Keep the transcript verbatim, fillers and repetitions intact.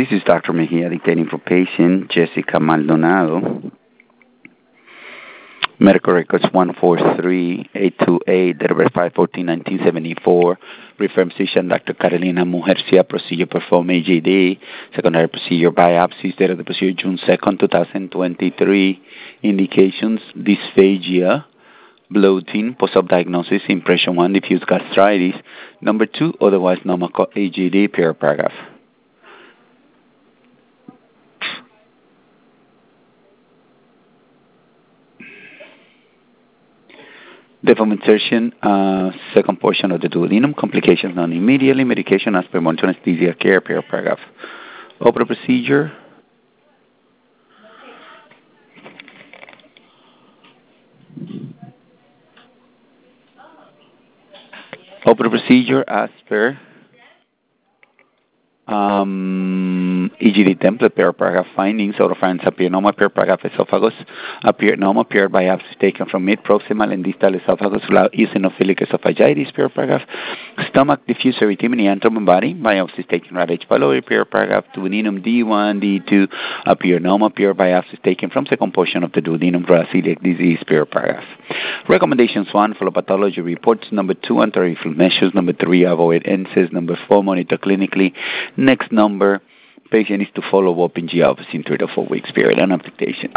This is Doctor Mejia dictating for patient Jessica Maldonado. Medical records one four three eight two eight, date of birth five fourteen nineteen seventy-four. Referring physician Doctor Carolina Mujercia. Procedure performed A G D. Secondary procedure biopsies. Date of the procedure June second, twenty twenty-three. Indications dysphagia, bloating, post-op diagnosis, impression one, diffuse gastritis. Number two, otherwise normal A G D, per paragraph. Deform insertion, uh, second portion of the duodenum, complications known immediately, medication as per monitor anesthesia care, per paragraph. Open procedure. Open procedure as per Um, E G D template, per paragraph. Findings: oropharynx appear normal, per paragraph. Esophagus appeared normal, per biopsy taken from mid, proximal, and distal esophagus without eosinophilic esophagitis, per paragraph. Stomach diffuse erythema and abdomen body, biopsies taken right H. pylori, per paragraph. Duodenum D one, D two appear normal, per biopsies taken from second portion of the duodenum, celiac disease, per paragraph. Recommendations: one, follow pathology reports. Number two, anti-reflux measures. Number three, avoid N SAIDs. Number four, monitor clinically. Next number, patient is to follow up in G office in three to four weeks period. An application.